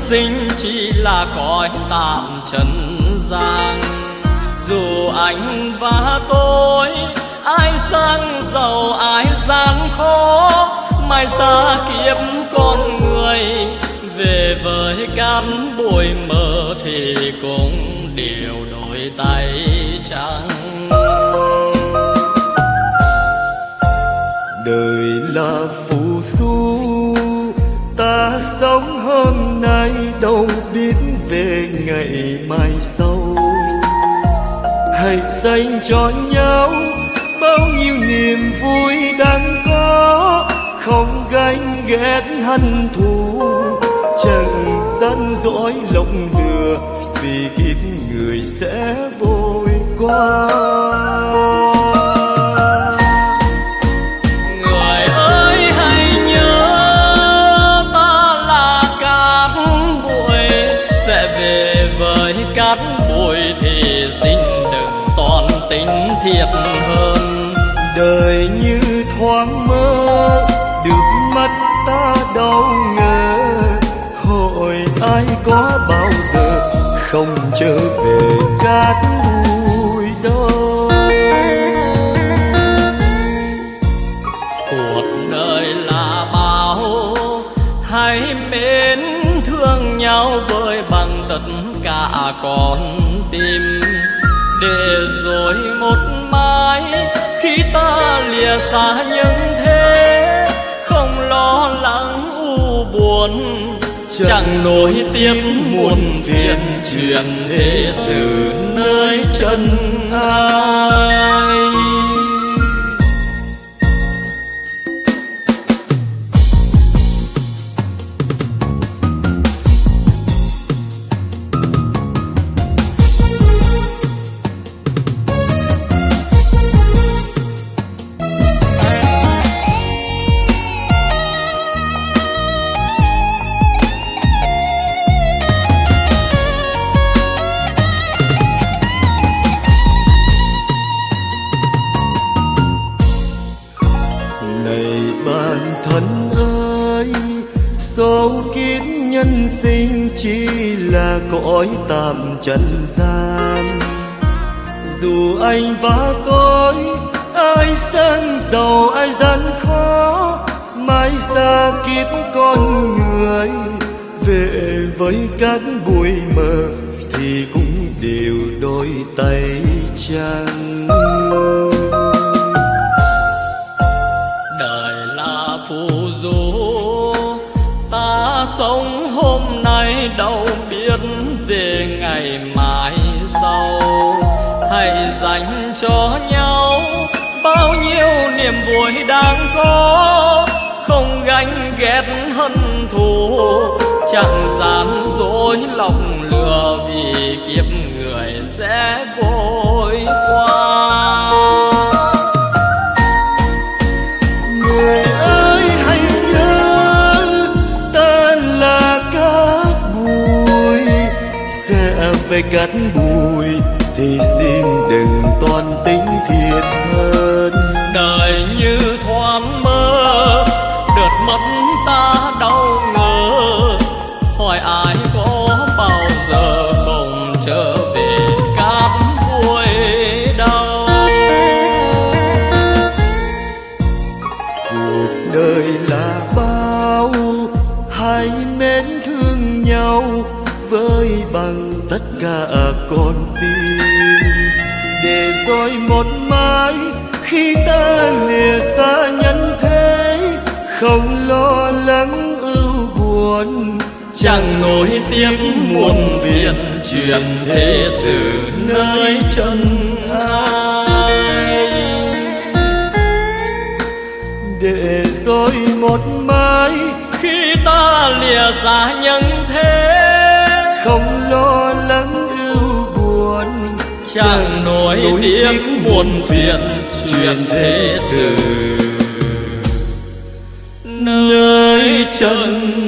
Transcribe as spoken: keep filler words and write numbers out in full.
sinh chỉ là cõi tạm trần gian. Dù anh và tôi ai sang giàu ai gian khó, mai xa kiếp con người về với cát bụi mờ thì cũng đều đổi tay trắng. Đời là phù du, ta sống hôm nay đâu biết về ngày mai sau. Hãy dành cho nhau bao nhiêu niềm vui đang có, không ganh ghét hằn thù, chẳng gian dối lộng lừa, vì kiếp người sẽ vội qua. Người ơi hãy nhớ ta là cát bụi, sẽ về với cát bụi thì xin đừng toan tính thiệt hơn. Đời như thoáng mơ, được mắt ta đâu ngờ, hội ai có bao giờ không trở về cát bụi đâu. Cuộc đời là bao, hãy mến thương nhau với bằng tất cả con tim, để rồi một mai khi ta lìa xa nhân thế, không lo lắng u buồn, chẳng nối tiếp muôn phiền chuyện thế sự nơi chân ai. Thân ơi, số kiếp nhân sinh chỉ là cõi tạm trần gian. Dù anh và tôi ai sang giàu ai gian khó, mai xa kiếp con người về với cát bụi mờ thì cũng đều đôi tay trắng. Phù du, ta sống hôm nay đâu biết về ngày mai sau. Hãy dành cho nhau bao nhiêu niềm vui đang có, không ganh ghét hận thù, chẳng gian dối lòng lừa, vì kiếp người sẽ vội qua. Về cát bụi thì xin đừng toan tính thiệt hơn. Đời như thoáng mơ, đợt mất ta đau ngờ, hỏi ai có bao giờ không trở về cát bụi đâu. Cuộc đời là bao, hãy mến thương nhau với bằng tất cả con tim, để rồi một mai khi ta lìa xa nhân thế, không lo lắng ưu buồn, chẳng nối tiếp muôn phiền chuyện thế sự nơi chân ai. Để rồi một mai khi ta lìa xa nhân thế, không lo lắng ưu buồn, chẳng nối tiếc muôn phiền chuyện thế sự nơi chân